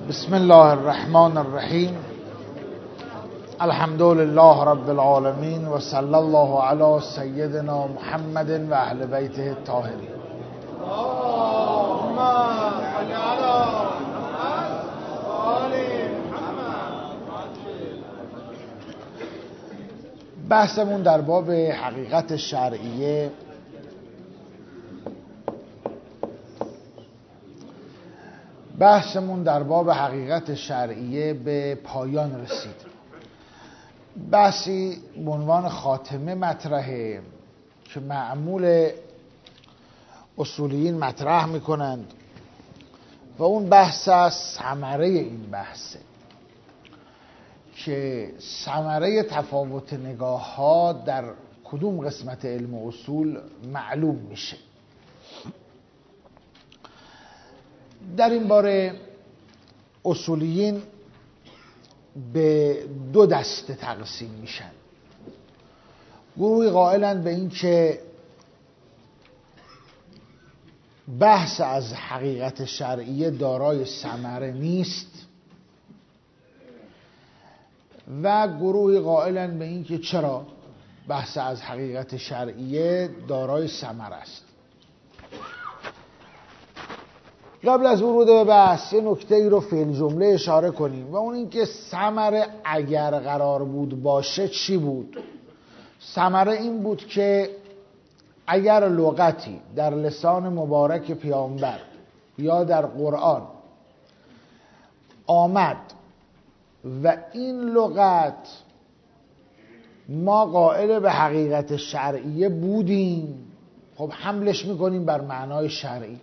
بسم الله الرحمن الرحیم. الحمد لله رب العالمین و صلی الله علی سیدنا محمد و اهل بیته الطاهرین. اللهم صل علی محمد و آل محمد. بحثمون در باب حقیقت شرعیه به پایان رسید. بحثی به عنوان خاتمه مطرحه که معمول اصولیین مطرح میکنند و اون بحث از ثمره این بحثه که ثمره تفاوت نگاه ها در کدوم قسمت علم و اصول معلوم میشه. در این باره اصولیین به دو دسته تقسیم میشن. گروهی قائلند به این که بحث از حقیقت شرعیه دارای ثمره نیست و گروهی قائلند به این که چرا بحث از حقیقت شرعیه دارای ثمره است. قبل از ورود به بحث یه نکته‌ای رو فی الجمله اشاره کنیم و اون این که ثمره اگر قرار بود باشه چی بود؟ ثمره این بود که اگر لغتی در لسان مبارک پیامبر یا در قرآن آمد و این لغت ما قائل به حقیقت شرعیه بودیم، خب حملش میکنیم بر معنای شرعی.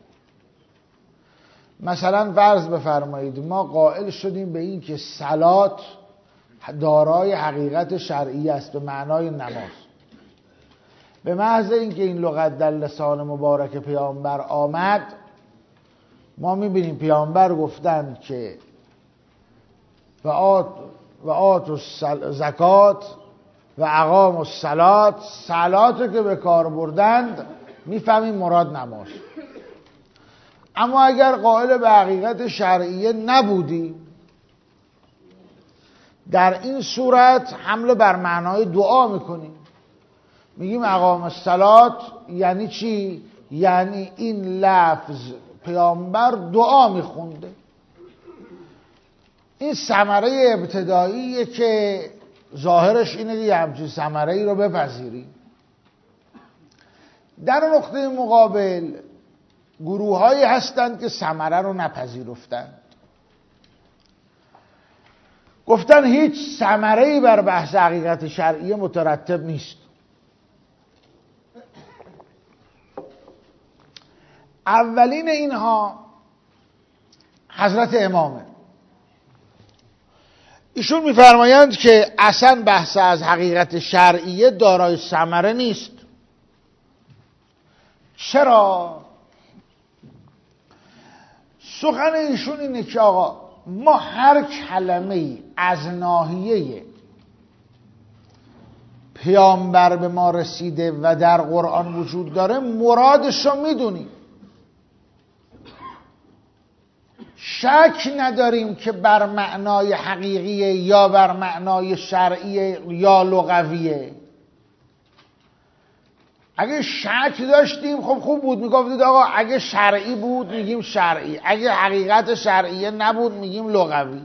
مثلا فرض بفرمایید ما قائل شدیم به این که صلات دارای حقیقت شرعی است به معنای نماز. به محض اینکه این لغت در لسان مبارک پیامبر آمد ما میبینیم پیامبر گفتند که و آت زکات و اقام الصلات، صلات که به کار بردند میفهمیم مراد نماز. اما اگر قائل به حقیقت شرعیه نبودی در این صورت حمله بر معنای دعا میکنیم. میگیم اقام الصلات یعنی چی؟ یعنی این لفظ پیامبر دعا میخونده. این ثمره ابتداییه که ظاهرش اینه که همچین ثمره‌ای رو بپذیریم. در نقطه مقابل گروه‌هایی هستند که ثمره رو نپذیرفتند، گفتن هیچ ثمره‌ای بر بحث حقیقت شرعیه مترتب نیست. اولین اینها حضرت امامه. ایشون می‌فرمایند که اصلا بحث از حقیقت شرعیه دارای ثمره نیست. چرا؟ سخن ایشون اینه که آقا ما هر کلمه‌ای از ناحیه پیامبر به ما رسیده و در قرآن وجود داره مرادش رو میدونیم، شک نداریم که بر معنای حقیقیه یا بر معنای شرعیه یا لغویه. اگه شک داشتیم خب خوب بود، میگفتید آقا اگه شرعی بود میگیم شرعی، اگه حقیقت شرعیه نبود میگیم لغوی.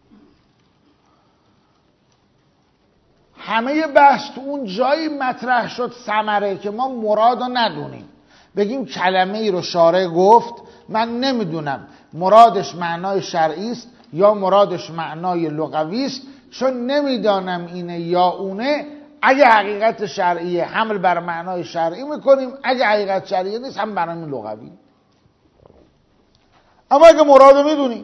همه بحث تو اون جایی مطرح شد ثمره که ما مراد رو ندونیم، بگیم کلمه ای رو شارع گفت من نمیدونم مرادش معنای شرعی است یا مرادش معنای لغوی است، چون نمیدانم اینه یا اونه. اگه حقیقت شرعیه حمل بر معنای شرعی میکنیم، اگه حقیقت شرعیه نیست هم برای لغوی. اما اگه مراد میدونیم،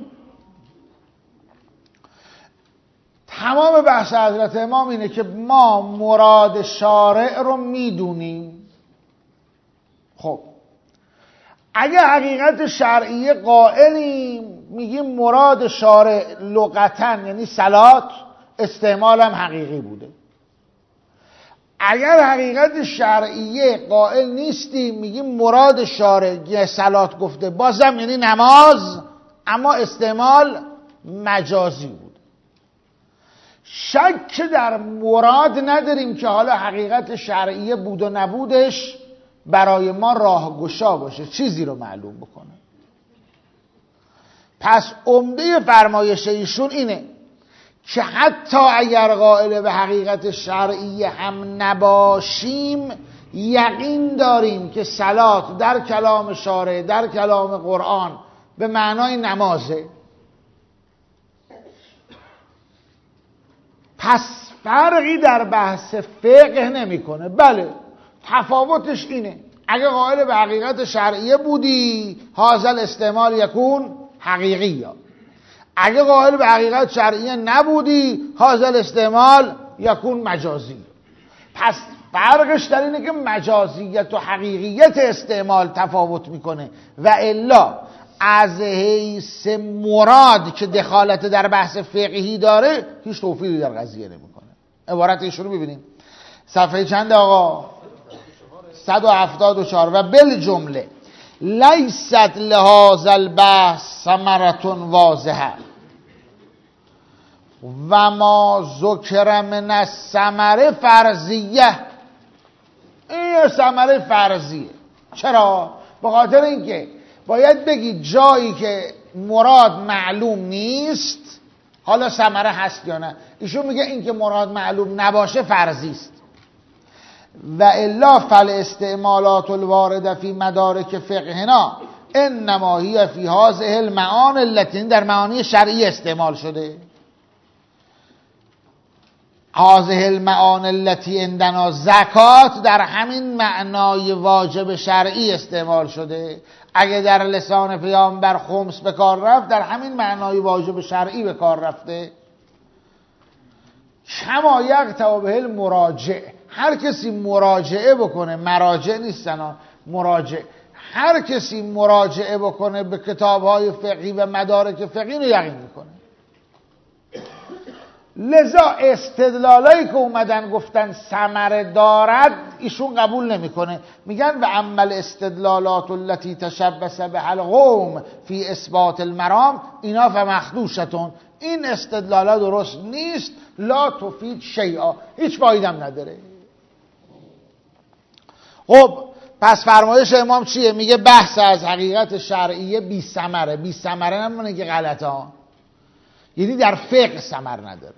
تمام بحث حضرت امام اینه که ما مراد شارع رو میدونیم. خب اگه حقیقت شرعیه قائلیم میگیم مراد شارع لغتن یعنی صلات، استعمال هم حقیقی بوده. اگر حقیقت شرعیه قائل نیستیم میگیم مراد شارع صلات گفته بازم یعنی نماز، اما استعمال مجازی بود. شک در مراد نداریم که حالا حقیقت شرعیه بود و نبودش برای ما راهگشا باشه، چیزی رو معلوم بکنه. پس عمده فرمایش ایشون اینه که حتی اگر قائل به حقیقت شرعیه هم نباشیم، یقین داریم که صلات در کلام شارع، در کلام قرآن به معنای نمازه. پس فرقی در بحث فقه نمیکنه. بله تفاوتش اینه، اگه قائل به حقیقت شرعیه بودی هذا الاستعمال یکون حقیقی، اگه قائل به حقیقت شرعیه نبودی هذا الاستعمال یکون مجازی. پس فرقش در اینه که مجازیت و حقیقیت استعمال تفاوت میکنه و الا از حیث مراد که دخالت در بحث فقهی داره هیچ توفیقی در قضیه نمیکنه. عبارت ایشون رو ببینیم صفحه چند آقا؟ 174. و بالجمله لیست لهذا البحث ثمرة واضحه و ما ذکر من الثمره فرضیه. این ثمره فرضیه. چرا؟ به خاطر اینکه باید بگی جایی که مراد معلوم نیست حالا ثمره هست یا نه. ایشون میگه این که مراد معلوم نباشه فرضی است. و الا فالاستعمالات الوارده فی مدارک فقهنا انما هی فی هذه المعانی التي در معانی شرعی استعمال شده. هذه المعانی التي عندنا زکات در همین معنای واجب شرعی استعمال شده. اگه در لسان پیامبر خمس به کار رفت در همین معنای واجب شرعی به کار رفته. کما یقطع به المراجع، هر کسی مراجعه بکنه، مراجع نیستن، مراجع، هر کسی مراجعه بکنه به کتاب‌های فقهی و مدارک فقهی رو یقین میکنه. لذا استدلالایی که اومدن گفتن ثمره دارد ایشون قبول نمیکنه. میگن و عمل استدلالات التي تشبث به القوم فی اثبات المرام اینا فمخدوشتون، این استدلالا درست نیست، لا تفید شیئا، هیچ فایدم نداره. خب پس فرمایش امام چیه؟ میگه بحث از حقیقت شرعیه بی ثمره. بی ثمره نمونه که غلطه ها، یعنی در فقه ثمر نداره.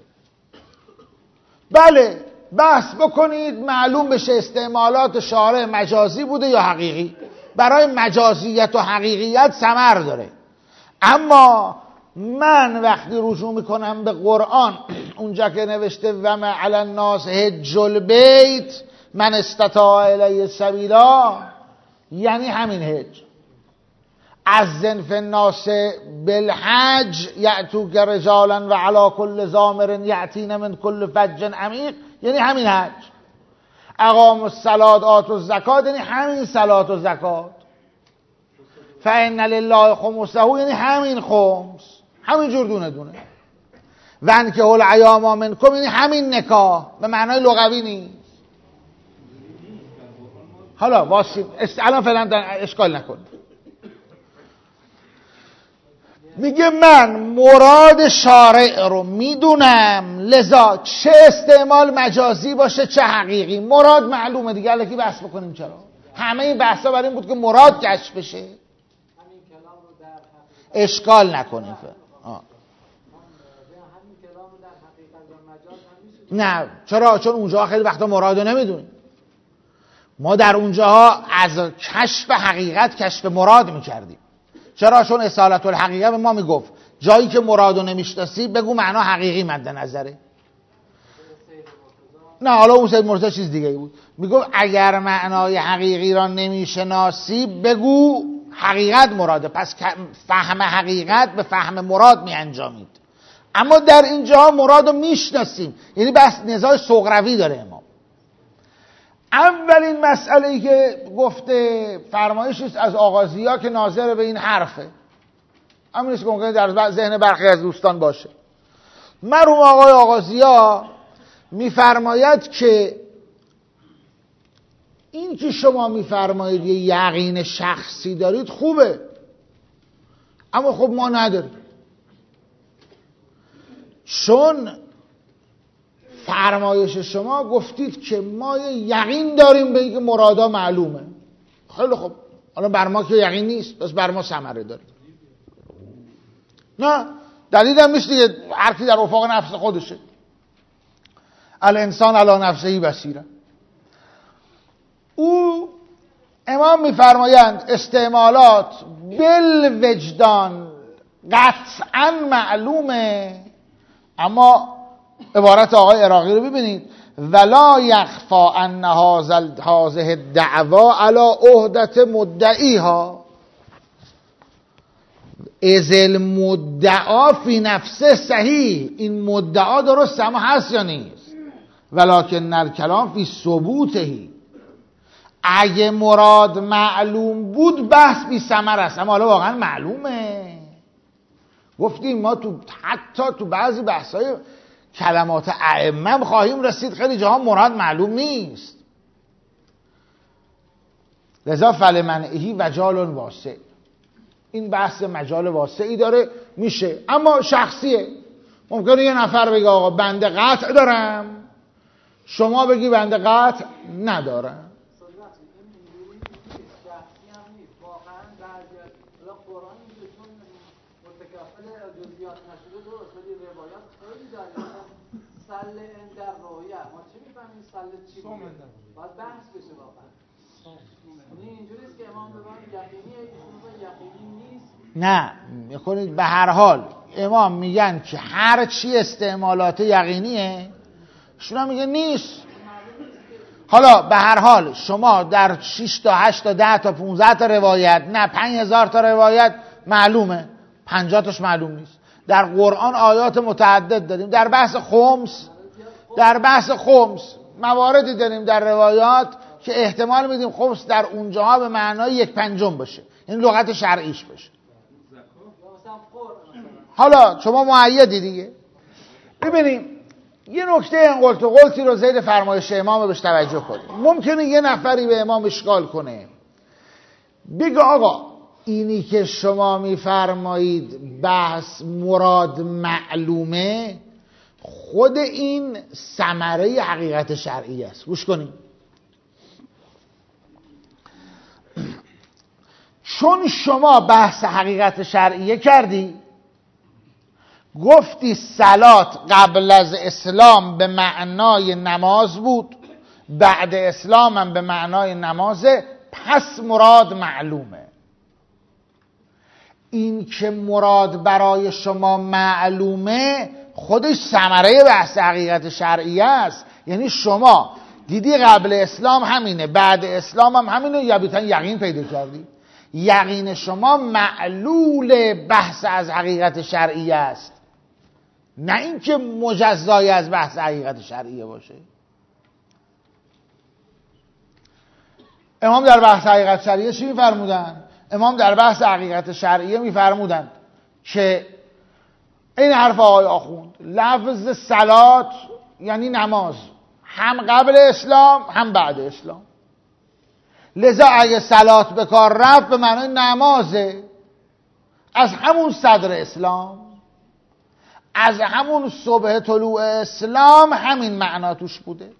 بله بحث بکنید معلوم بشه استعمالات شارع مجازی بوده یا حقیقی. برای مجازیت و حقیقیت ثمر داره. اما من وقتی رجوع میکنم به قرآن اونجا که نوشته و ما علی الناس حج البیت من استطاع الیه سبیلا، یعنی همین حج. از فی الناس بالحج یأتوک رجالا و علی کل ضامر یأتین من کل فج عمیق، یعنی همین حج. اقام الصلاة آتوا الزکات، یعنی همین صلات و زکات. فإن لله خمسه، یعنی همین خمس، همین جور دونه دونه. و انکحوا الایام منکم، یعنی همین نکاح، به معنای لغوی نیست. حالا واسیم الان فعلا اشکال نکن. میگه من مراد شارع رو میدونم، لذا چه استعمال مجازی باشه چه حقیقی مراد معلومه دیگه. الکی بحث بکنیم چرا؟ همه این بحثا برای این بود که مراد کشف بشه. اشکال نکنیم. نه چرا؟ چون اونجاها خیلی وقتا مراد رو نمیدونیم. ما در اونجاها از کشف حقیقت کشف مراد میکردیم. چرا؟ چون اصالت الحقیقه به ما میگفت جایی که مرادو نمیشناسی بگو معنا حقیقی مد نظره. نه حالا اون سید مرتضی چیز دیگه بود. میگفت اگر معنای حقیقی را نمیشناسی بگو حقیقت مراده، پس فهم حقیقت به فهم مراد میانجامید. اما در اینجا مرادو میشناسیم، یعنی بس نزاع سغروی داره امام. اولین مسئله‌ای که گفته فرمایشی است از آغازی‌ها که ناظر به این حرفه، همین است که ممکنه در ذهن برخی از دوستان باشه. مرحوم آقای آغازی‌ها میفرماید که این که شما میفرمایید یه یقین شخصی دارید خوبه، اما خب ما نداریم. چون فرمایش شما گفتید که ما یقین داریم به اینکه مرادا معلومه. خیلی خوب، حالا بر ما که یقین نیست، بس بر ما ثمره داره. نه دلیل هم نیست دیگه، هر کی در افاق نفس خودشه. الانسان علی نفسه بصیره. او امام میفرمایند استعمالات بالوجدان قطعا معلومه، اما عبارت آقای عراقی رو ببینید: ولا یخفا ان هذه الدعوا علی عهدت مدعیها از المدعا فی نفسه صحیح. این مدعا درست اما هست یا نیست؟ ولکن الکلام فی ثبوتهی. اگه مراد معلوم بود بحث بی ثمر است، اما حالا واقعا معلومه. گفتیم ما حتی تو بعضی بحث‌های کلمات ائمه خواهیم رسید خیلی جاها مراد معلوم نیست. لذا فلمنعه مجال واسع. این بحث مجال واسعی داره، میشه، اما شخصیه. ممکنه یه نفر بگه آقا بنده قطع دارم، شما بگی بنده قطع ندارم. سله در رویه ما چه میفهمیم سله چی بوده؟ باید بحث بشه واقعا. اینجوری است که امام بگن یقینیه، یقینی نیست. نه میکنید به هر حال امام میگن که هر چی استعمالات یقینیه، شما میگه نیست. حالا به هر حال شما در 6 تا 8 تا 10 تا 15 تا روایت، نه 5000 تا روایت معلومه، 50 تاش معلوم نیست. در قرآن آیات متعدد داریم. در بحث خمس مواردی داریم در روایات که احتمال میدیم خمس در اونجاها به معنای 1/5 باشه، این لغت شرعیش باشه. حالا شما مؤیدی دیگه. ببینیم یه نکته انقلت و قلتی رو زیر فرمایش امام بهش توجه کنیم. ممکنه یه نفری به امام اشکال کنه، بگه آقا اینی که شما میفرمایید بحث مراد معلومه، خود این ثمره حقیقت شرعی است. گوش کنید. چون شما بحث حقیقت شرعیه کردی، گفتی صلات قبل از اسلام به معنای نماز بود، بعد اسلام هم به معنای نمازه، پس مراد معلومه. این که مراد برای شما معلومه خودش ثمره بحث حقیقت شرعیه است. یعنی شما دیدی قبل اسلام همینه، بعد اسلام هم همینه، یا بیتن یقین پیدا کردی. یقین شما معلول بحث از حقیقت شرعیه است، نه اینکه مجزای از بحث حقیقت شرعیه باشه. امام در بحث حقیقت شرعیه چی میفرمودن؟ امام در بحث حقیقت شرعیه میفرمودن که این حرف آقای آخوند، لفظ صلات یعنی نماز، هم قبل اسلام هم بعد اسلام. لذا اگه صلات به کار رفت به معنای نمازه، از همون صدر اسلام، از همون صبح طلوع اسلام همین معنا توش بوده.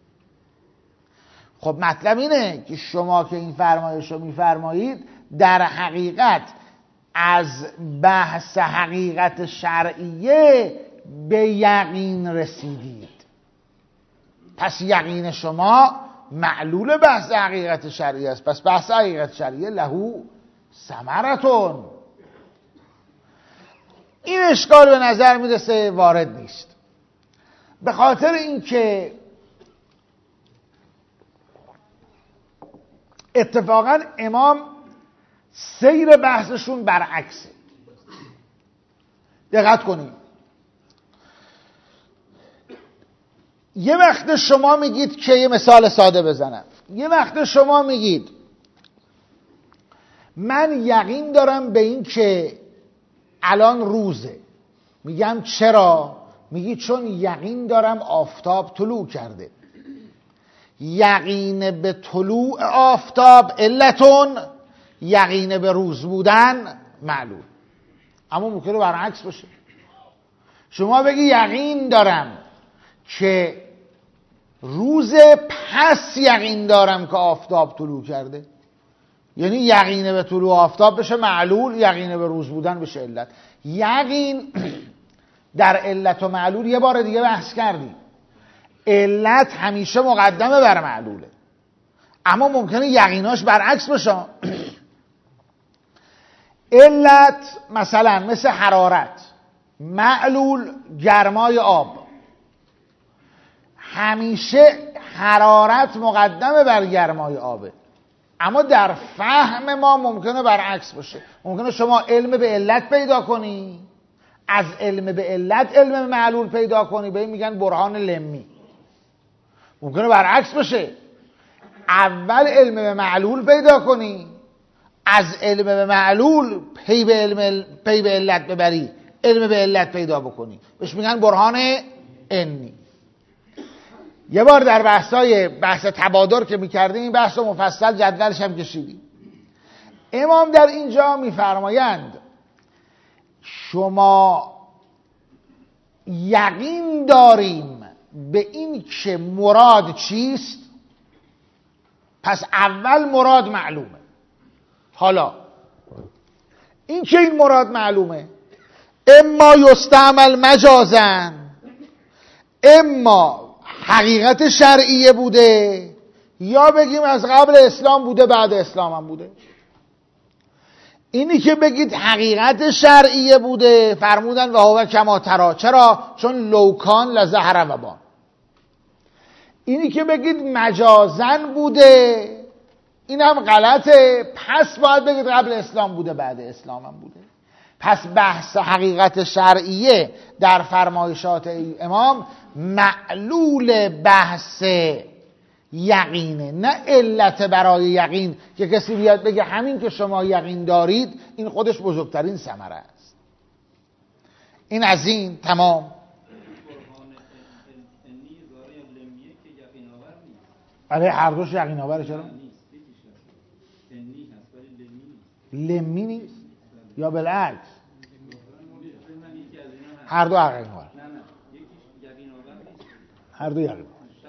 خب مطلب اینه که شما که این فرمایش رو میفرمایید در حقیقت از بحث حقیقت شرعیه به یقین رسیدید. پس یقین شما معلول بحث حقیقت شرعیه است. پس بحث حقیقت شرعیه لهو ثمرتون. این اشکال به نظر میرسه وارد نیست، به خاطر اینکه اتفاقا امام سیر بحثشون برعکسه. دقت کنید. یه وقت شما میگید که یه مثال ساده بزنم، یه وقت شما میگید من یقین دارم به این که الان روزه. میگم چرا؟ میگی چون یقین دارم آفتاب طلوع کرده. یقین به طلوع آفتاب علتون، یقین به روز بودن معلوم. اما ممکنه برعکس باشه. شما بگی یقین دارم که روز پس یقین دارم که آفتاب طلوع کرده، یعنی یقینه به طلوع آفتاب بشه معلول، یقینه به روز بودن بشه علت. یقین در علت و معلول یه بار دیگه بحث کردیم، علت همیشه مقدمه بر معلوله، اما ممکنه یقیناش برعکس باشه. علت مثلا مثل حرارت، معلول گرمای آب، همیشه حرارت مقدمه بر گرمای آبه، اما در فهم ما ممکنه برعکس باشه. ممکنه شما علم به علت پیدا کنی، از علم به علت علم به معلول پیدا کنی، به این میگن برهان لمی. ممکنه برعکس باشه، اول علم به معلول پیدا کنی، از علم به معلول پی به علت ببری، علم به علت پیدا بکنی، بهش میگن برهان انی. یه بار در بحث تبادر که میکردیم این بحث رو مفصل جدولش هم کشیدیم. امام در اینجا میفرمایند شما یقین داریم به این که مراد چیست، پس اول مراد معلومه. حالا این که این مراد معلومه، اما یستعمل مجازن، اما حقیقت شرعیه بوده، یا بگیم از قبل اسلام بوده بعد اسلام هم بوده. اینی که بگید حقیقت شرعیه بوده فرمودن و هو کما تری، چرا؟ چون لوکان لزهر و بان. اینی که بگید مجازن بوده این هم غلطه، پس باید بگید قبل اسلام بوده بعد اسلام هم بوده. پس بحث حقیقت شرعیه در فرمایشات امام معلول بحث یقینه، نه علت برای یقین که کسی بیاد بگه همین که شما یقین دارید این خودش بزرگترین ثمره است. این از این تمام. برای هر دوش یقین آوره. چرا؟ لمی نیست یا بالعکس؟ هر دو یقین آور. هر دو یقین.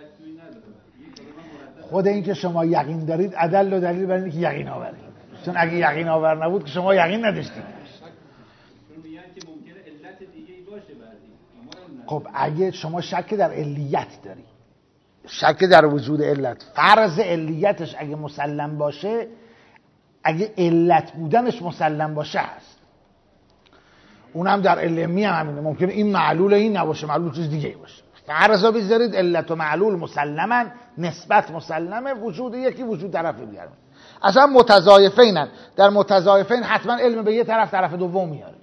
خود این که شما یقین دارید ادل و دلیل بر اینه که یقین آوره، چون اگه یقین آور نبود که شما یقین نداشتید. خب اگه شما شک در علیت داری، شک در وجود علت، فرض علیتش اگه مسلم باشه، اگه علت بودنش مسلم باشه هست، اونم در علمی هم همینه. ممکنه این معلول این نباشه، معلول چیز دیگه ای باشه. فرضا بذارید علت و معلول مسلمن، نسبت مسلمه، وجود یکی وجود طرف دیگه. اصلا متضایفینن، در متضایفین حتما علم به یه طرف دوم میاره.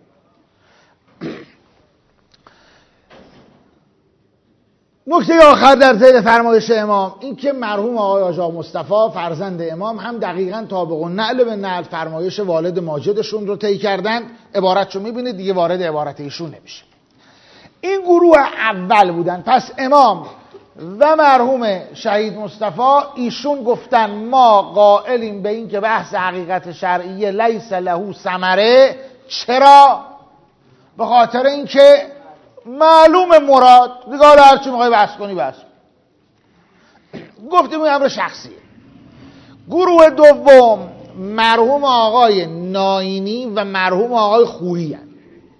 نکته آخر در ذیل فرمایش امام این که مرحوم آقای آژا مصطفی فرزند امام هم دقیقاً طابق النعل به نعل فرمایش والد ماجدشون رو طی کردن. عبارتشو میبینید دیگه، وارد عبارت ایشون نمیشه. این گروه اول بودن. پس امام و مرحوم شهید مصطفی ایشون گفتن ما قائلیم به این که بحث حقیقت شرعیه لیس له ثمره. چرا؟ به خاطر این که معلوم مراد دیگه، حالا هرچی میخوای بحث کنی بحث. گفتیم این امر شخصیه. گروه دوم مرحوم آقای ناینی و مرحوم آقای خویی هستند.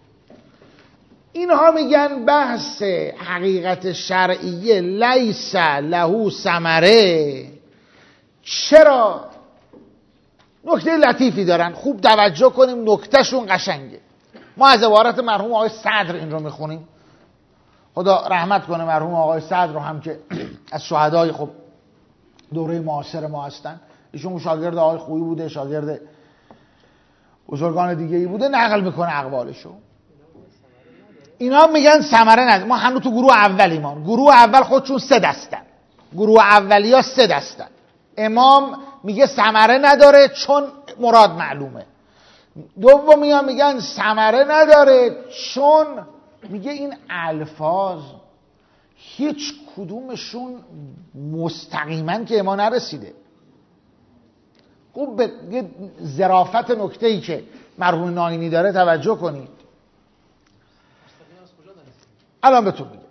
اینها میگن بحث حقیقت شرعیه لیس له ثمره. چرا؟ نکته لطیفی دارن، خوب توجه کنیم، نکتهشون قشنگه. ما از عبارت مرحوم آقای صدر این رو میخونیم، خدا رحمت کنه مرحوم آقای صدر رو هم که از شهدای خب دوره معاصر ما هستن. ایشون شاگرد آقای خویی بوده، شاگرد بزرگان دیگه ای بوده، نقل میکنه اقوالشو. اینا میگن ثمره نداره. ما هنوز تو گروه اولیم. گروه اول خودشون 3 دستن، گروه اولیا 3 دستن. امام میگه ثمره نداره چون مراد معلومه. دومی ها میگن ثمره نداره چون میگه این الفاظ هیچ کدومشون مستقیما که ما نرسیده. خوب به یه ظرافت نکته‌ای که مرحوم ناینی داره توجه کنید. الان بهتون میگم.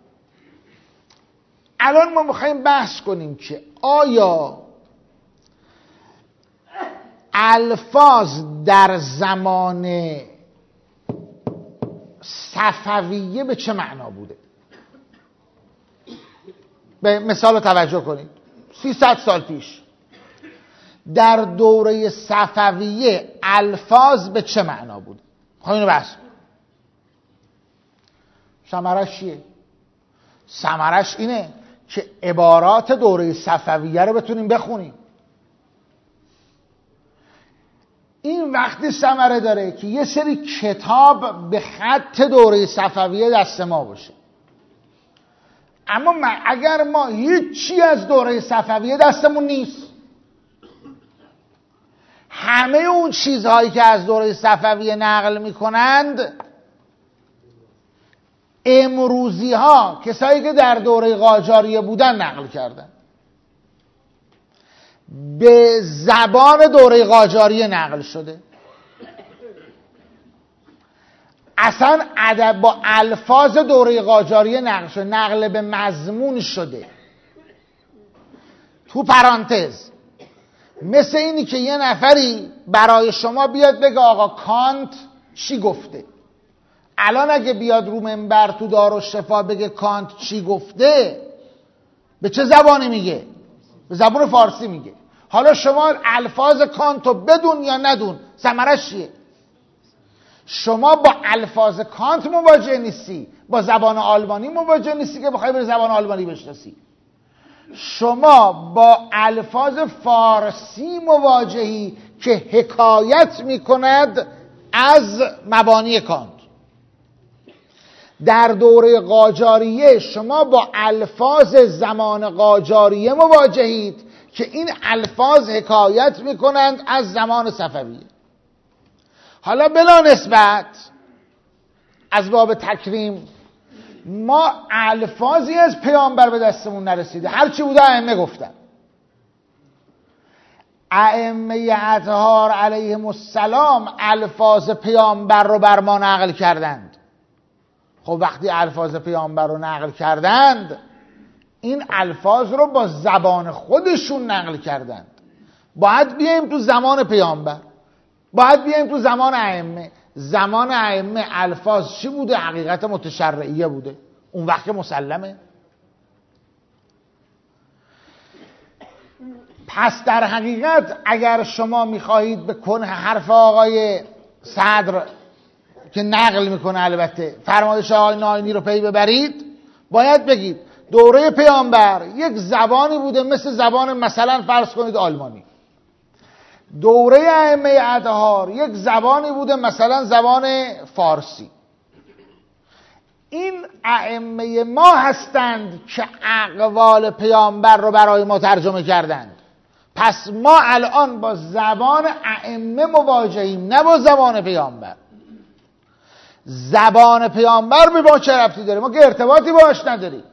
الان ما میخوایم بحث کنیم که آیا الفاظ در زمان صفویه به چه معنا بوده؟ به مثال توجه کنید. 300 سال پیش در دوره صفویه الفاظ به چه معنا بوده؟ خواهیم اینو بحث کنیم. ثمرش چیه؟ ثمرش اینه که عبارات دوره صفویه رو بتونیم بخونیم. این وقتی ثمره داره که یه سری کتاب به خط دوره صفویه دست ما باشه. اما اگر ما هیچی از دوره صفویه دستمون نیست، همه اون چیزهایی که از دوره صفویه نقل میکنند امروزی ها، کسایی که در دوره قاجاریه بودن نقل کردن، به زبان دوره قاجاریه نقل شده. اصلا ادب با الفاظ دوره قاجاریه نقل شده، نقل به مضمون شده. تو پرانتز مثل اینی که یه نفری برای شما بیاد بگه آقا کانت چی گفته. الان اگه بیاد رو منبر تو دارالشفا بگه کانت چی گفته، به چه زبانی میگه؟ به زبان فارسی میگه. حالا شما الفاظ کانت رو بدون یا ندون، ثمرش چیه؟ شما با الفاظ کانت مواجه نیستی، با زبان آلمانی مواجه نیستی که بخوای بری زبان آلمانی بشناسی. شما با الفاظ فارسی مواجهی که حکایت میکند از مبانی کانت. در دوره قاجاریه شما با الفاظ زمان قاجاریه مواجهید که این الفاظ حکایت میکنند از زمان صفویه. حالا بلا نسبت از باب تکریم ما الفاظی از پیامبر به دستمون نرسیده، هرچی بوده ائمه گفتن. ائمه اطهار علیهم السلام الفاظ پیامبر رو بر ما نقل کردند. خب وقتی الفاظ پیامبر رو نقل کردند، این الفاظ رو با زبان خودشون نقل کردند. باید بیایم تو زمان پیامبر، باید بیایم تو زمان ائمه. زمان ائمه الفاظ چی بوده؟ حقیقت متشرعیه بوده. اون وقت مسلمه. پس در حقیقت اگر شما میخواهید به کنه حرف آقای صدر که نقل میکنه البته فرمایش آقای ناینی رو پی ببرید، باید بگید دوره پیامبر یک زبانی بوده مثل زبان مثلا فرض کنید آلمانی. دوره ائمه اطهار یک زبانی بوده مثلا زبان فارسی. این ائمه ما هستند که اقوال پیامبر رو برای ما ترجمه کردند. پس ما الان با زبان ائمه مواجهیم، نه با زبان پیامبر. زبان پیامبر به ما چه ربطی داره؟ ما که ارتباطی باهاش نداریم.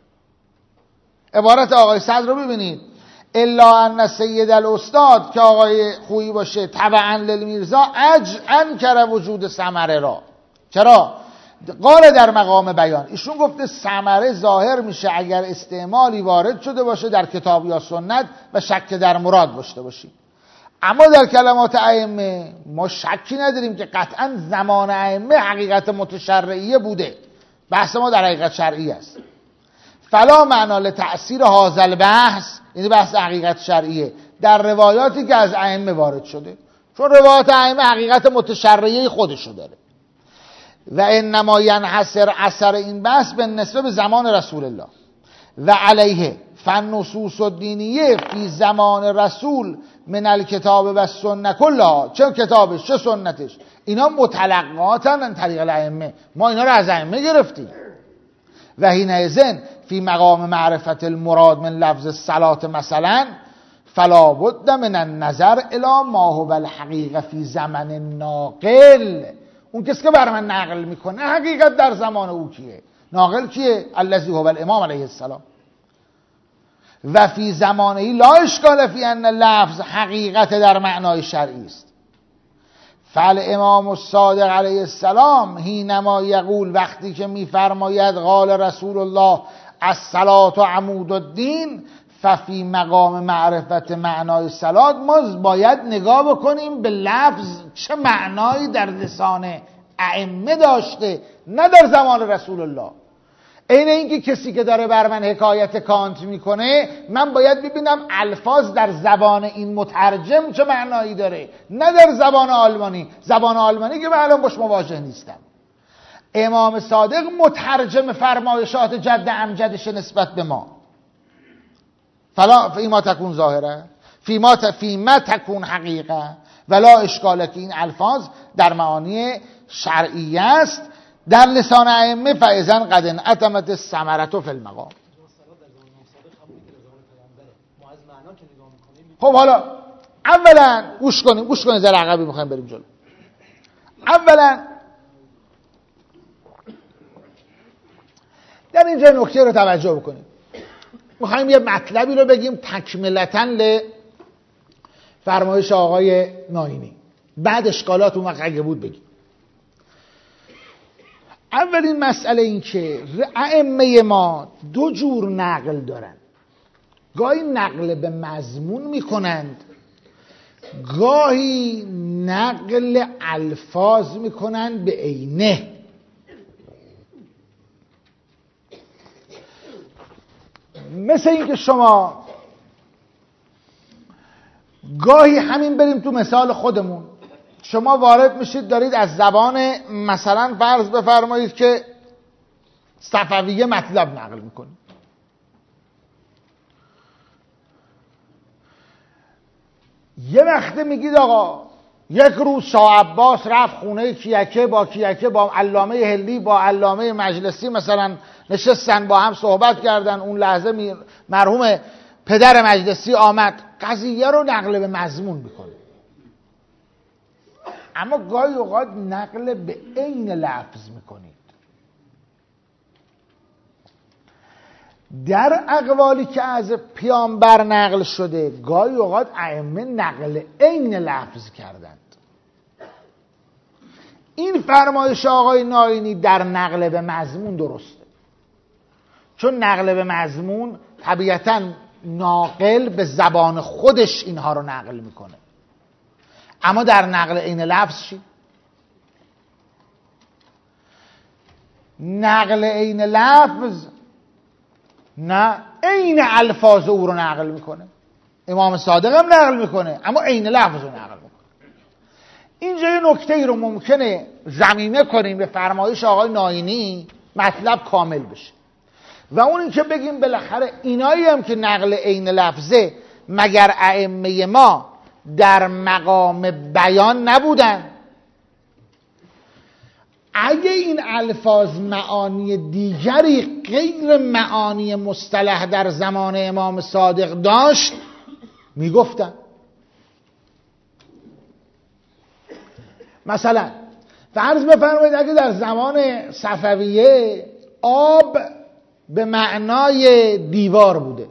عبارت آقای صدر رو ببینید: الا ان سید الاستاد، که آقای خویی باشه، تبعا للمیرزا انکر وجود ثمره را. چرا؟ قال در مقام بیان، ایشون گفته ثمره ظاهر میشه اگر استعمالی وارد شده باشه در کتاب یا سنت و شک در مراد داشته باشی. اما در کلمات ائمه ما شکی نداریم که قطعا زمان ائمه حقیقت متشرعیه بوده. بحث ما در حقیقت شرعی است. فلا معنا لتأثیر هذا البحث، یعنی بحث حقیقت شرعیه، در روایاتی که از ائمه وارد شده، چون روایات ائمه حقیقت متشرعیه خودشو داره. و انما ینحصر اثر این بحث به نسبت به زمان رسول الله و علیه فالنصوص الدینیه فی زمان رسول من الکتاب و سنت کلها، چه کتابش چه سنتش، اینا متلقاتن از طریق الائمه. ما اینا رو از ائمه گرفتیم. و حینئذ فی مقام معرفت المراد من لفظ الصلاة مثلا فلا بد من النظر الی ما هو الحقیقه فی زمن ناقل. اون کسی که بر من نقل میکنه حقیقت در زمان او کیه؟ ناقل کیه؟ الذی هو الامام علیه السلام. و فی زمانه لا اشکال فی ان لفظ حقیقت در معنای شرعی است. فعل امام الصادق علیه السلام حینما یقول، وقتی که میفرماید قال رسول الله الصلاة عمود الدین ففی مقام معرفت معنای صلات، ما باید نگاه بکنیم به لفظ چه معنایی در لسان ائمه داشته، نه در زمان رسول الله. این اینکه کسی که داره بر من حکایت کانت میکنه، من باید ببینم الفاظ در زبان این مترجم چه معنایی داره، نه در زبان آلمانی. زبان آلمانی که من الان باش مواجه نیستم. امام صادق مترجم فرمایشات جد امجدش نسبت به ما. فلا فیما تکون ظاهره فیما تکون حقیقه ولا اشکاله، که این الفاظ در معانی شرعیه است در لسان ائمه. فاذا قد انعتمت الثمرة فی المقام. خب حالا اولا گوش کنید ذره عقبی میخوایم بریم جلو. اولا در اینجا نکته رو توجه بکنید. میخوایم یه مطلبی رو بگیم تکملتاً فرمایش آقای ناینی، بعد اشکالات اون وقت اگه بود بگیم. اولین مسئله این که ائمه ما دو جور نقل دارن. گاهی نقل به مضمون میکنند، گاهی نقل الفاظ میکنند به عینه. مثل این که شما گاهی همین بریم تو مثال خودمون، شما وارد میشید دارید از زبان مثلا فرض بفرمایید که صفویه مطلب نقل میکنید. یه وقته میگید آقا یک روز شاه عباس رفت خونه کیکه، با علامه هلی با علامه مجلسی مثلا نشستن با هم صحبت کردن. اون لحظه مرحوم پدر مجلسی آمد، قضیه رو نقل به مضمون میکنه. اما گاهی اوقات نقل به عین لفظ میکنید. در اقوالی که از پیامبر نقل شده گاهی اوقات ائمه نقل عین لفظ کردند. این فرمایش آقای ناینی در نقل به مضمون درسته، چون نقل به مضمون طبیعتاً ناقل به زبان خودش اینها رو نقل میکنه. اما در نقل عین لفظ چی؟ نقل عین لفظ نه عین الفاظ او رو نقل میکنه. امام صادق هم نقل میکنه اما عین لفظ رو نقل میکنه. اینجا یه نکته رو ممکنه ضمیمه کنیم به فرمایش آقای ناینی مطلب کامل بشه، و اون این که بگیم بالاخره اینایی هم که نقل عین لفظه مگر ائمه ما در مقام بیان نبودن؟ اگه این الفاظ معانی دیگری غیر معانی مصطلح در زمان امام صادق داشت میگفتن. مثلا فرض بفرمایید اگه در زمان صفویه آب به معنای دیوار بوده،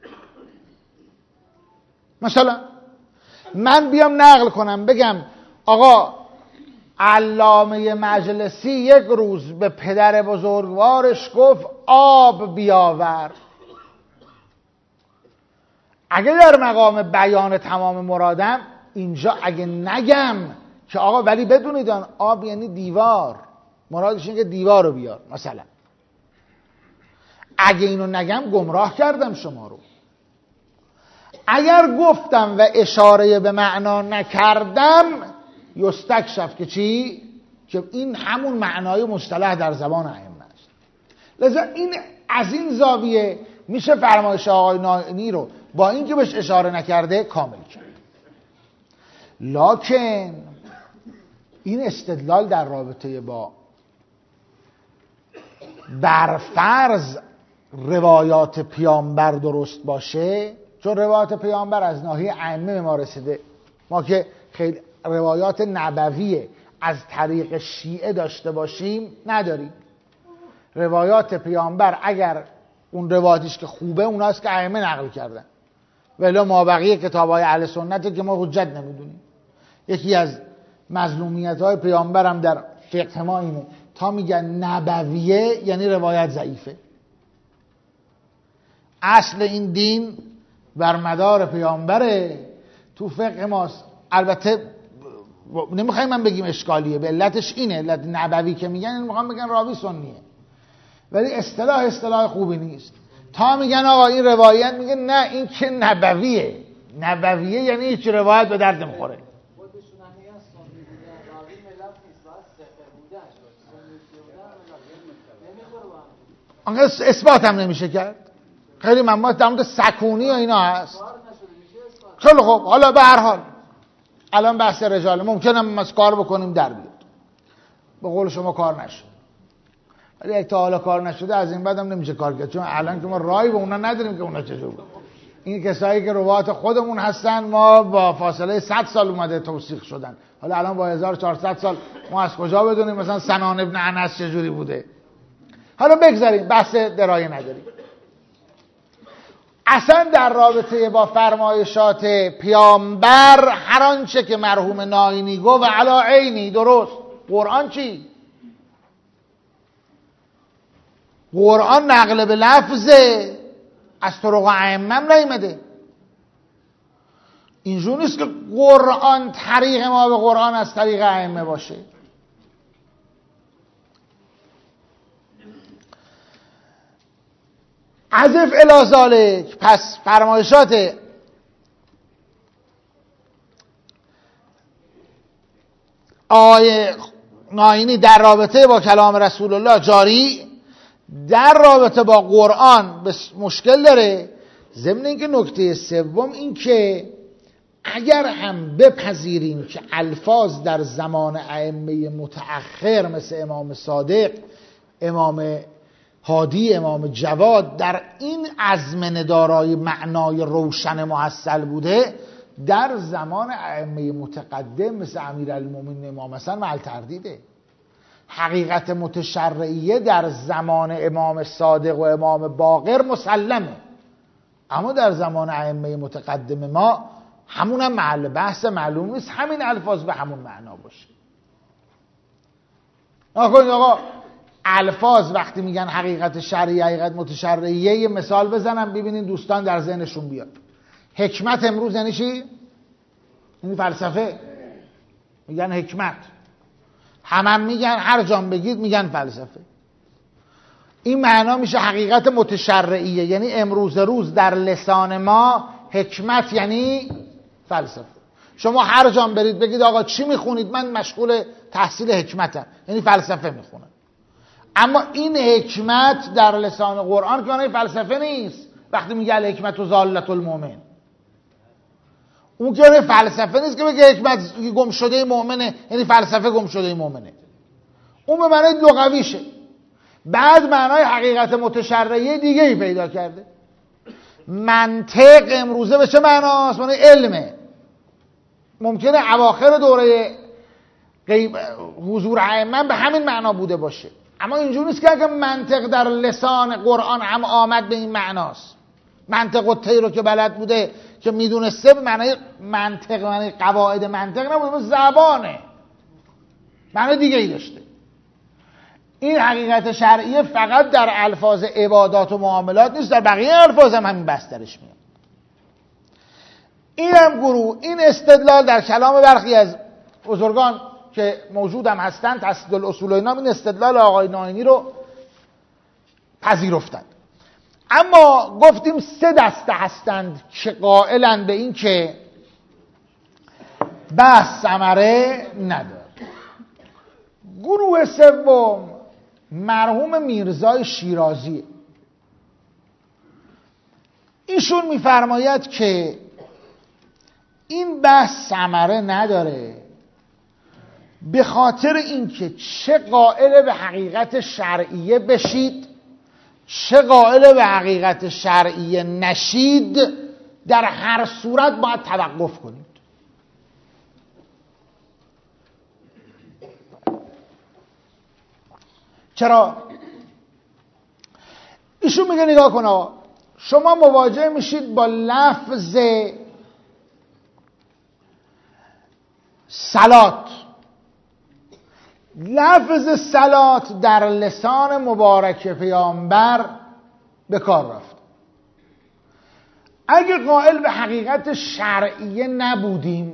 مثلا من بیام نقل کنم بگم آقا علامه مجلسی یک روز به پدر بزرگوارش گفت آب بیاور. اگه در مقام بیان تمام مرادم اینجا اگه نگم که آقا ولی بدونید آب یعنی دیوار، مرادش اینه که دیوار رو بیار مثلا، اگه اینو نگم گمراه کردم شما رو. اگر گفتم و اشاره به معنا نکردم یستکشف که چی؟ که این همون معنای مصطلح در زبان ائمه است. لذا این از این زاویه میشه فرمایش آقای ناینی رو با اینکه بهش اشاره نکرده کامل کرد. لکن این استدلال در رابطه با برفرض روایات پیامبر درست باشه، چون روایات پیامبر از ناحیه ائمه به ما رسیده، ما که خیلی روایات نبویه از طریق شیعه داشته باشیم نداریم. روایات پیامبر اگر اون روایاتش که خوبه اوناست که ائمه نقل کردن، ولی ما بقیه کتابای اهل سنت که ما حجت نمیدونیم. یکی از مظلومیت‌های پیامبرم در فقه ما اینه، تا میگن نبویه یعنی روایت ضعیفه. اصل این دین بر مدار پیامبره، تو فقه ماست. البته نمیخوایم من بگیم اشکالیه، به علتش اینه، علت نبوی که میگن این میخوام بگن راوی سنیه، ولی اصطلاح خوبی نیست. تا میگن آقا این روایت، میگن نه این که نبویه. نبویه یعنی هیچ روایت به درد نمیخوره. آنگه اثبات هم نمیشه کرد. خیلی ممنون. در مورد سکونی و اینا هست. خیلی خوب، حالا به هر حال الان بحث رجاله، ممکنه ما کار بکنیم در بیاد، به قول شما کار نشه، ولی اگه تا حالا کار نشده از این بعد هم نمیشه کار کرد، چون الان که ما راهی به اونا نداریم که اونا چجور بود. این کسایی که روات خودمون هستن، ما با فاصله 100 سال اومده توثیق شدن، حالا الان با 1400 سال ما از کجا بدونیم مثلا سنان ابن انس چجوری بوده؟ حالا بگذاریم، بحث درایه نداریم. اصلا در رابطه با فرمایشات پیامبر هر آنچه که مرحوم ناینی گفت و علی عینی درست. قرآن چی؟ قرآن نقل به لفظه، از طرق ائمه هم نیامده. اینجور نیست که قرآن طریق ما به قرآن از طریق ائمه باشه. عزف الی ذالک، پس فرمایشات آقای ناینی در رابطه با کلام رسول الله جاری، در رابطه با قرآن مشکل داره. ضمن اینکه نکته سوم این که اگر هم بپذیریم که الفاظ در زمان ائمه متأخر مثل امام صادق، امام هادی، امام جواد در این ازمنه دارای معنای روشن محصل بوده، در زمان ائمه متقدم مثل امیرالمومنین امام حسن محل تردیده. حقیقت متشرعیه در زمان امام صادق و امام باقر مسلمه، اما در زمان ائمه متقدم ما همون هم محل بحث، معلوم نیست همین الفاظ به همون معنا باشه. آقا الفاظ وقتی میگن حقیقت شرعی، حقیقت متشرعیه، یه مثال بزنم ببینین دوستان در ذهنشون بیاد. حکمت امروز یعنی چی؟ یعنی فلسفه. میگن حکمت، هم میگن، هر جام بگید میگن فلسفه. این معنا میشه حقیقت متشرعیه، یعنی امروز روز در لسان ما حکمت یعنی فلسفه. شما هر جام برید بگید آقا چی میخونید؟ من مشغول تحصیل حکمتم، یعنی فلسفه میخونم. اما این حکمت در لسان قرآن که معنی فلسفه نیست. وقتی میگه الحکمت و ضالت المؤمن، اون که معنی فلسفه نیست که بگه حکمت گم شده مؤمنه، یعنی فلسفه گم شده مؤمنه. اون به معنی لغویشه. بعد معنای حقیقت متشرعیه دیگه ای پیدا کرده. منطق امروزه به چه معناست؟ معنی علمه. ممکنه اواخر دوره حضور ائمه به همین معنا بوده باشه، اما اینجوری نیست که اگه منطق در لسان قرآن هم آمد به این معناست. منطق و طیر که بلد بوده که میدونسته به معنی منطق، معنی قواعد منطق نبوده، به زبانه معنی دیگه ای داشته. این حقیقت شرعیه فقط در الفاظ عبادات و معاملات نیست، در بقیه الفاظ هم همین بسترش میاد. این هم گروه این استدلال در کلام برخی از بزرگان که موجود هم هستن، تسدید الاصول و اینا، این استدلال آقای ناینی رو پذیرفتند. اما گفتیم سه دسته هستند که قائلند به این که بحث ثمره نداره. گروه سوم مرحوم میرزای شیرازی، ایشون میفرماید که این بحث ثمره نداره به خاطر اینکه چه قائل به حقیقت شرعیه بشید، چه قائل به حقیقت شرعیه نشید، در هر صورت باید توقف کنید. چرا؟ ایشون میگه نگاه کن، شما مواجه میشید با لفظ صلات لفظ صلات در لسان مبارک پیامبر به کار رفت. اگه قائل به حقیقت شرعیه نبودیم،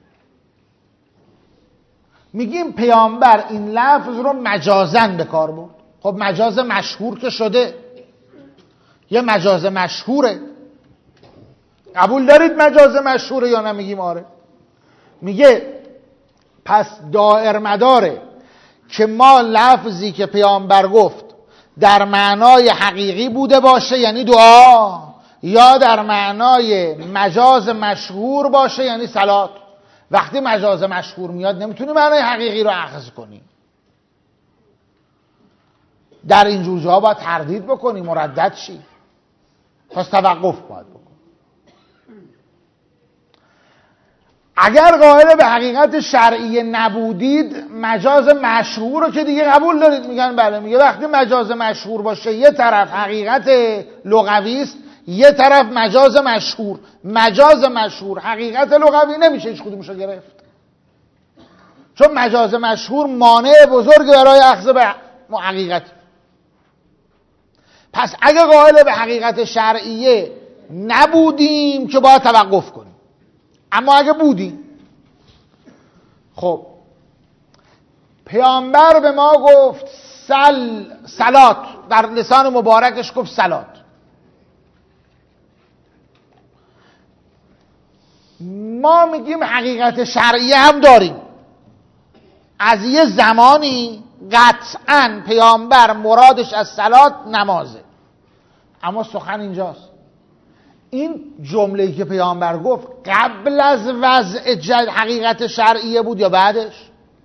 میگیم پیامبر این لفظ رو مجازاً به کار برد. خب مجاز مشهور که شده، یه مجاز مشهوره. قبول دارید مجاز مشهوره یا نه؟ میگیم آره. میگه پس دائر مداره که ما لفظی که پیامبر گفت در معنای حقیقی بوده باشه یعنی دعا، یا در معنای مجاز مشهور باشه یعنی صلات. وقتی مجاز مشهور میاد نمیتونی معنای حقیقی رو اخذ کنی. در این جور جاها باید تردید بکنی، مردد شی، پس توقف باید بکنی. اگر قائل به حقیقت شرعی نبودید، مجاز مشهور رو که دیگه قبول دارید؟ میگن بله. میگه وقتی مجاز مشهور باشه یه طرف حقیقت لغوی است، یه طرف مجاز مشهور. مجاز مشهور حقیقت لغوی نمیشه هیچ کدومش رو گرفت، چون مجاز مشهور مانع بزرگ برای اخذ به حقیقت. پس اگه قائل به حقیقت شرعیه نبودیم که باید توقف کنیم. اما اگه بودیم، خب پیامبر به ما گفت صلات، در لسان مبارکش گفت صلات. ما میگیم حقیقت شرعیه هم داریم. از یه زمانی قطعاً پیامبر مرادش از صلات نمازه. اما سخن اینجاست، این جمله‌ای که پیامبر گفت قبل از وضع حقیقت شرعیه بود یا بعدش؟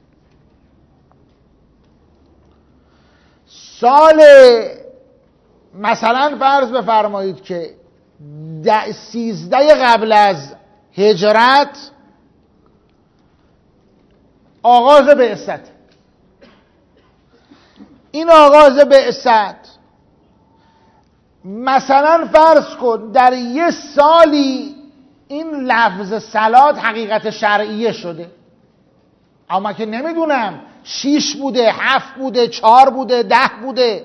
سال مثلا فرض بفرمایید که 13 قبل از هجرت آغاز بعثت. این آغاز بعثت مثلا فرض کن در یه سالی این لفظ صلات حقیقت شرعیه شده. اما که نمیدونم 6 بوده، 7 بوده، 4 بوده، 10 بوده.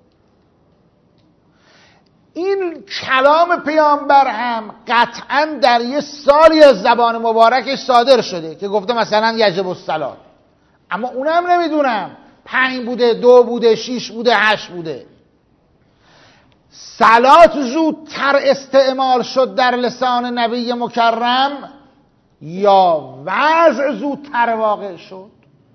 این کلام پیامبر هم قطعا در یه سالی از زبان مبارکش صادر شده که گفته مثلا یجب الصلات. اما اونم نمیدونم 5 بوده، 2 بوده، 6 بوده، 8 بوده. صلات زودتر استعمال شد در لسان نبی مکرم یا وضع زودتر واقع شد؟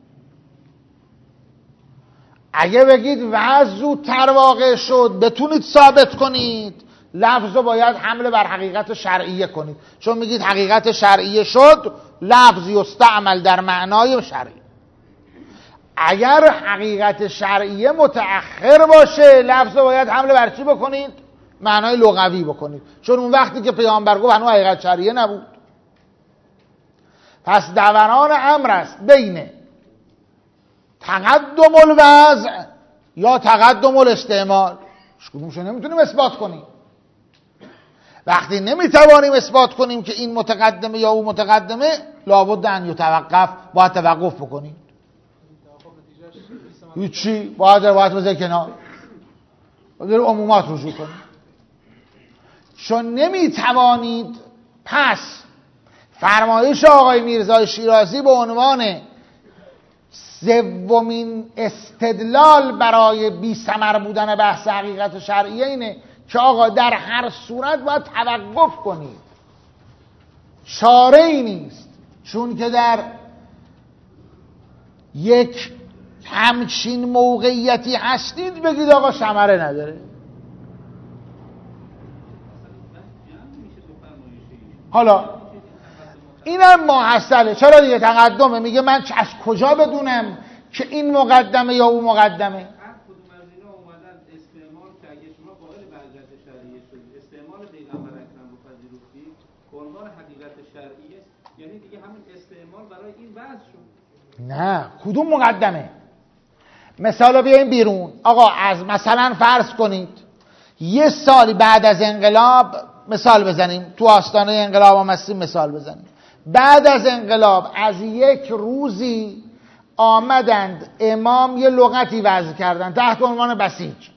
اگه بگید وضع زودتر واقع شد، بتونید ثابت کنید، لفظ رو باید حمله بر حقیقت شرعیه کنید. چون میگید حقیقت شرعیه شد، لفظ یستعمل در معنای شرعی. اگر حقیقت شرعیه متأخر باشه، لفظ رو باید حمله بر چی بکنید؟ معنای لغوی بکنید. چون اون وقتی که پیامبر گفت هنوز حقیقت شرعیه نبود. پس دوران امر است بین تقدم الوضع یا تقدم الاستعمال. کدومشو نمیتونیم اثبات کنیم. وقتی نمیتوانیم اثبات کنیم که این متقدمه یا اون متقدمه، لابد ان یتوقف، باید توقف بکنیم. هیچی، باید بذاری کنار، باید عمومات رجوع کنیم. چون نمیتوانید. پس فرمایش آقای میرزای شیرازی به عنوان سومین استدلال برای بی ثمر بودن بحث حقیقت شرعیه اینه که آقا در هر صورت باید توقف کنید، چاره ای نیست. چون که در یک همچین موقعیتی هستید بگید آقا ثمره نداره. حالا اینم ماحصله. چرا دیگه تقدمه؟ میگه من از کجا بدونم که این مقدمه یا اون مقدمه؟ هر کدوم از اینا اومدن استعمال که اگه شما قائل به حقیقت شرعیه شدید، استعمال پیغمبر اکرم رو پذیرفتید به عنوان حقیقت شرعیه، یعنی دیگه همین استعمال برای این وضع شد. نه، کدوم مقدمه؟ مثلا بیایم بیرون. آقا از مثلا فرض کنید یه سالی بعد از انقلاب مثال بزنیم، تو آستانه انقلاب هم هستیم، مثال بزنیم بعد از انقلاب از یک روزی آمدند امام یه لغتی وضع کردن تحت عنوان بسیج.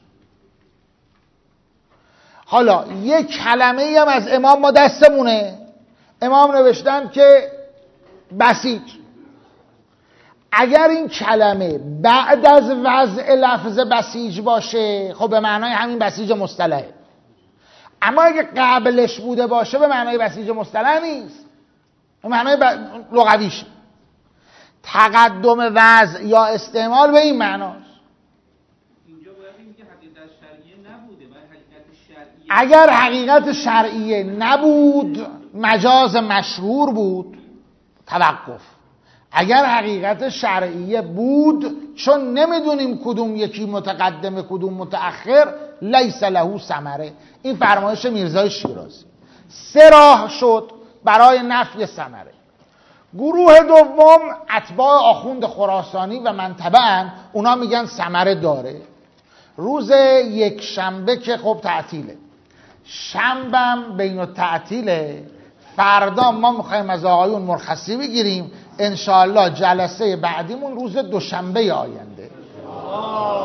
حالا یک کلمه هم از امام ما دستمونه، امام نوشتن که بسیج. اگر این کلمه بعد از وضع لفظ بسیج باشه خب به معنای همین بسیج مصطلحه، اما اگه قبلش بوده باشه به معنای بسیج مصطلح نیست، به معنای لغویش. تقدم وضع یا استعمال به این معناست. اینجا باید بگیم که حقیقت شرعیه نبوده و حقیقت شرعیه. اگر حقیقت شرعیه نبود مجاز مشهور بود توقف. اگر حقیقت شرعیه بود چون نمیدونیم کدوم یکی متقدم کدوم متأخر لیس له ثمره. این فرمایش میرزای شیرازی. 3 راه شد برای نفی ثمره. گروه دوم اتباع آخوند خراسانی و من تبعاً، اونا میگن ثمره داره. روز یک شنبه که خب تعطیله، شنبم بین التعطیله، فردا ما میخوایم از آقایون مرخصی بگیریم، انشاءالله جلسه بعدیمون روز دوشنبه آینده.